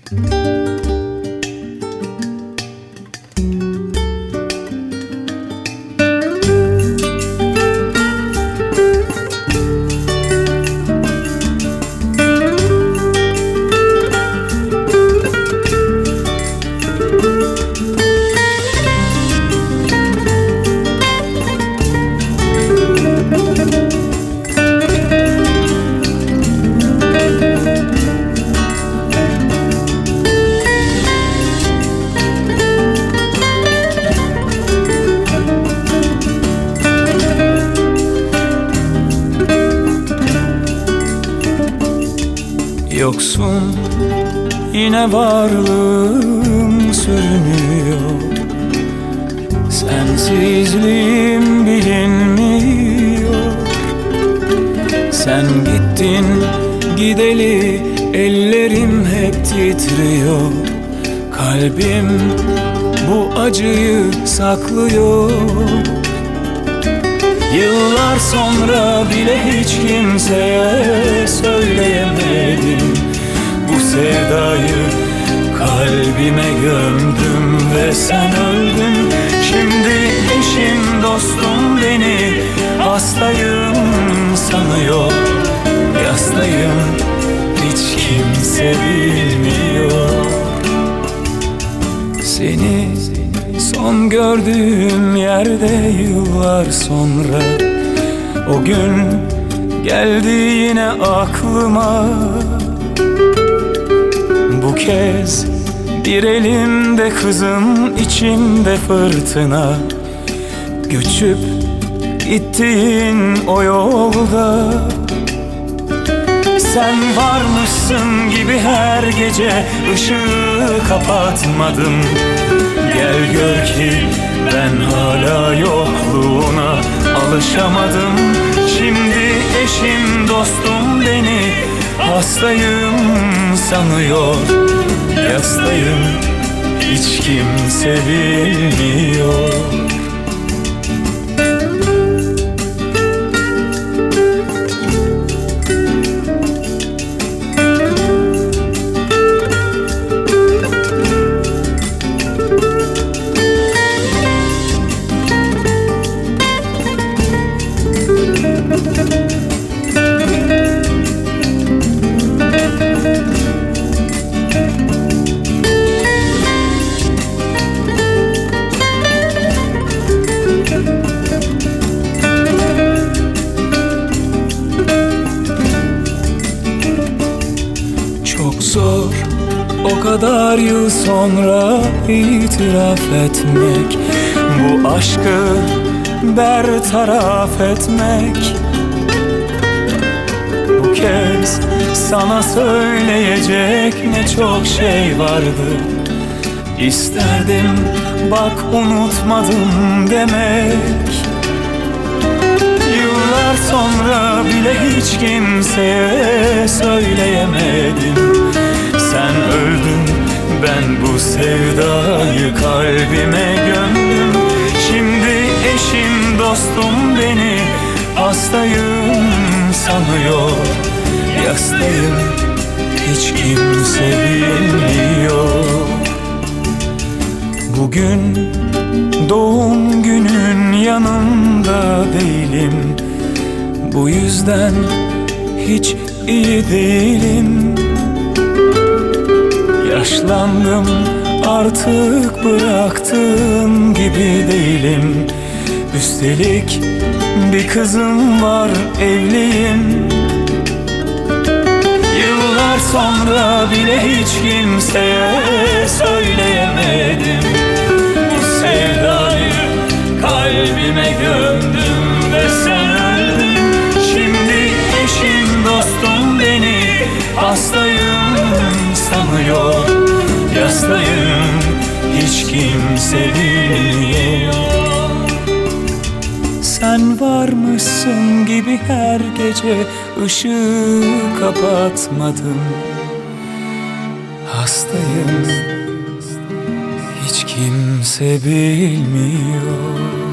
Yoksun, yine varlığım sürünüyor. Sensizliğim bilinmiyor. Sen gittin gideli ellerim hep titriyor. Kalbim bu acıyı saklıyor. Yıllar sonra bile hiç kimseye söyleyemedim. Bu sevdayı kalbime gömdüm ve sen öldün. Şimdi eşim dostum beni hastayım sanıyor. Yastayım, hiç kimse bilmiyor. Seni son gördüğüm yerde yıllar sonra, o gün geldi yine aklıma. Bu kez bir elimde kızım, içimde fırtına. Göçüp gittiğin o yolda sen varmışsın gibi her gece ışığı kapatmadım. Gel gör ki ben hala yokluğuna alışamadım. Şimdi eşim dostum beni hastayım sanıyor. Yastayım, hiç kimse bilmiyor. Çok zor o kadar yıl sonra itiraf etmek, bu aşkı bertaraf etmek. Bu kez sana söyleyecek ne çok şey vardı. İsterdim bak unutmadım demek. Yıllar sonra bile hiç kimseye söyleyemedim. Sen öldün, ben bu sevdayı kalbime gömdüm. Şimdi eşim dostum beni hastayım sanıyor. Yastayım, hiç kimse bilmiyor. Bugün doğum günün, yanımda değilim. Bu yüzden hiç iyi değilim. Yaşlandım artık, bıraktığım gibi değilim. Üstelik bir kızım var, evliyim. Yıllar sonra bile hiç kimseye söyleyemedim. Bu sevdayı kalbime gömdüm ve sen öldün. Şimdi eşim dostum beni hastayım sanıyor. Yastayım, hiç kimse bilmiyor. Sen varmışsın gibi her gece ışığı kapatmadım. Hastayım, hiç kimse bilmiyor.